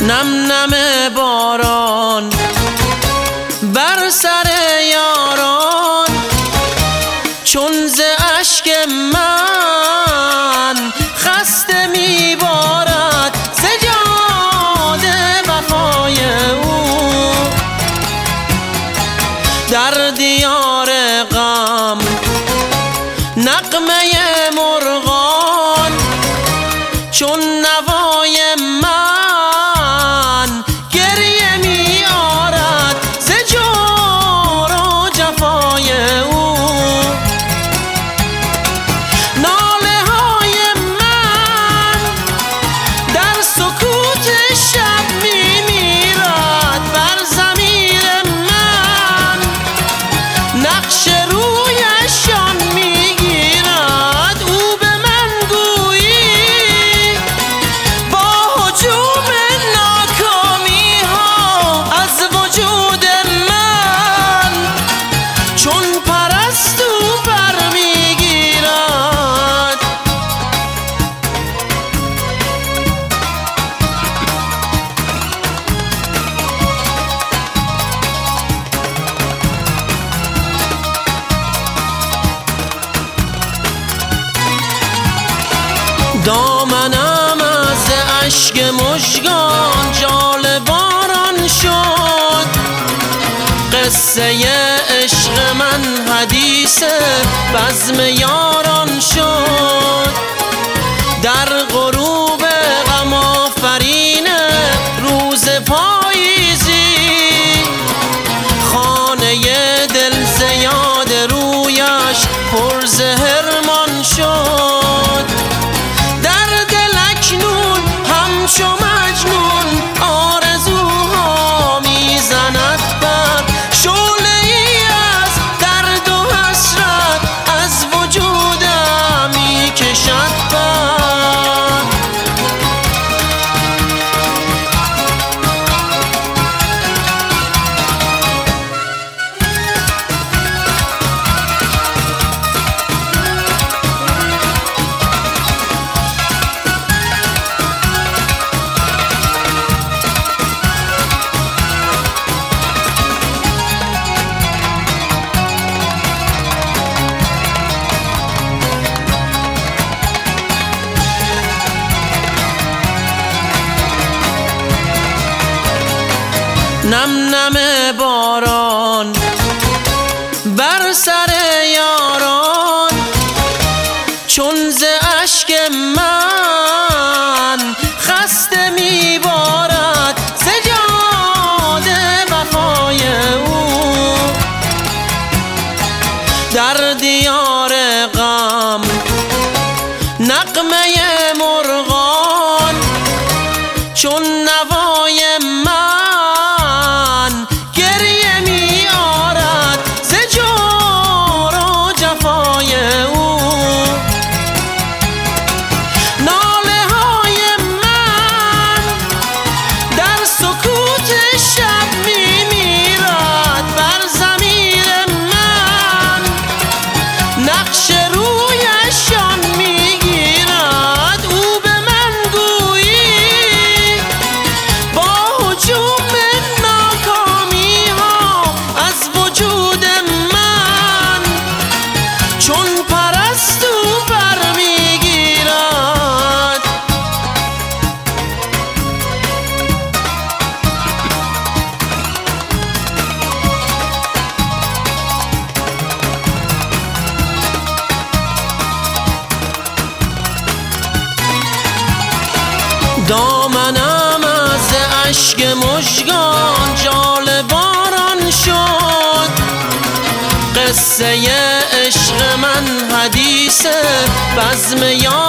نم نم باران بر سر یاران، چون ز اشک من خسته میبارد ز یاد وفای او. در دیار غم نغمه مرغان، چون نوای من گریه می آرد ز جور و جفای او. ناله های من در سکوت شب می میرد بر ضمیر من، نقش رویشان می گیرد او به من گویی. با هجوم ناکامی ها از وجود من، چون پرستو بر می گیرد. دامنم از اشک مژگان جال باران شد، قصه عشق من حدیث بزم یاران شد. در غروب غم آفرین روز پاییزی، خانه دل ز یاد رویش پر ز حرمان شد. در دل اکنون همچو مجنون آرزوها میزند بر شعله‌ای از درد و حسرت از وجودم میکشد بر. نم نم باران بر سر یاران، چون ز اشک من خسته میبارد ز یاد وفای او. در دیار غم نغمه مرغان، چون نوای من گریه می آرد ز جور و جفای او. ناله های من در سکوت شب می میرد بر ضمیر من، نقش رویشان می گیرد او به من گویی. با هجوم ناکامی ها از وجود من، چون پرستو بر می گیرد. دامنم از اشک مژگان جال باران شد، قصه عشق من حدیث بزم یاران